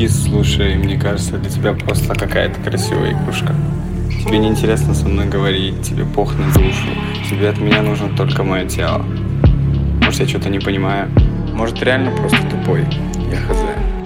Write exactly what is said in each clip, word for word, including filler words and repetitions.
Кис, слушай, мне кажется, для тебя просто какая-то красивая игрушка. Тебе не интересно со мной говорить, тебе пох на душу. Тебе от меня нужно только мое тело. Может, я что-то не понимаю? Может, реально просто тупой? Я хз.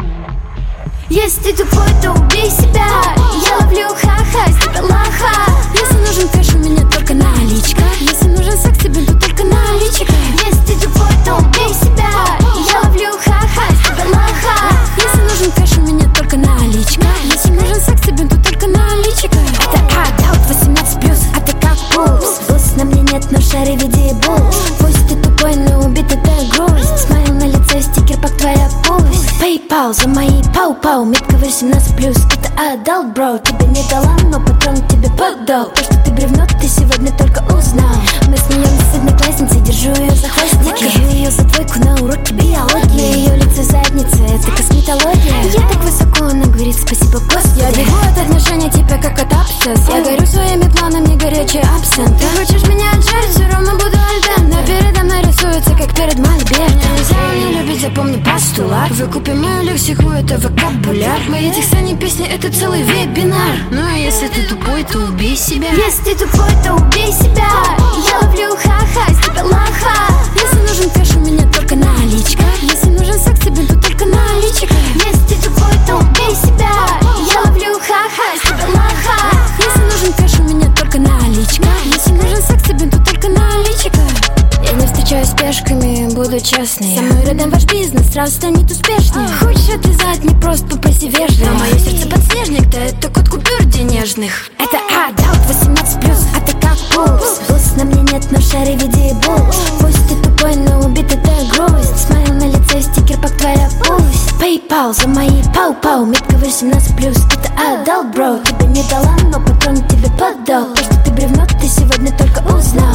Если ты тупой, то убей себя. Я ловлю ха-ха, с тебя лаха. Если нужен кэш, у меня только наличка. Если нужен секс, тебе то только наличка. Если ты тупой, то убей себя. Я ловлю ха-ха, с тебя лаха. Если нужен кэш, у меня только наличка. Если нужен секс, тебе то только наличка. Это адалт восемнадцать плюс, а ты как пупс. Бус на мне нет, но шаре веди бус. Пусть ты тупой, но убит это грусть. Смайл на лице, стикер, пак твоя пусть. PayPal за мои пау-пау. Метка восемнадцать плюс, это адалт, бро. Тебе не дала, но патрон тебе поддал. То, что ты бревно, ты сегодня только узнал. Мы смеемся с одноклассницей, держу ее за хвостик. Накажу ее за двойку на уроке биологии. Ее лицо задница, это косметология. Я так высоко, она говорит спасибо, Господи. Я бегу от отношений тебя как от абсцесс. Я горю своими планами, горячий абсент. Ты хочешь меня отжать, все равно буду альден. Но передо мной рисуется, как перед мольбертом. Нельзя не любить, запомни постулат. Вы купим мою лексику, это вокабуляр. Мои тексты не песни, это целый вебинар. Ну а если ты тупой, то убей себя. Если ты тупой, то убей себя. Я ловлю ха-ха, с тебя лаха. Если нужен кэш, у меня только наличка. Если нужен секс, тебе то только наличка. Если ты тупой, то убей себя. Я ловлю ха-ха, с тебя лаха. Если нужен кэш, у меня только наличка. Если нужен секс, тебе то только наличка. Я не встречаюсь с пешками, буду честной. Со мной рядом ваш бизнес сразу станет успешнее. Хочешь отлизать, не просто попроси вежливо. Но мое сердце подснежник, да это кот купюр денежных. Это адалт восемнадцать плюс, а ты как пупс. Бус на мне нет, но шаре веди бус. Пусть ты тупой, но убит это грусть. Смайл на лице, стикер, пак твоя пусть. PayPal за мои пау-пау. Метка восемнадцать плюс, это адалт, бро. Тебе не дала, но патрон тебе поддал. То, что ты бревно, ты сегодня только узнал.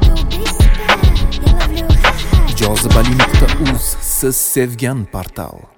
Jozibali nuqta uz siz sevgan portal.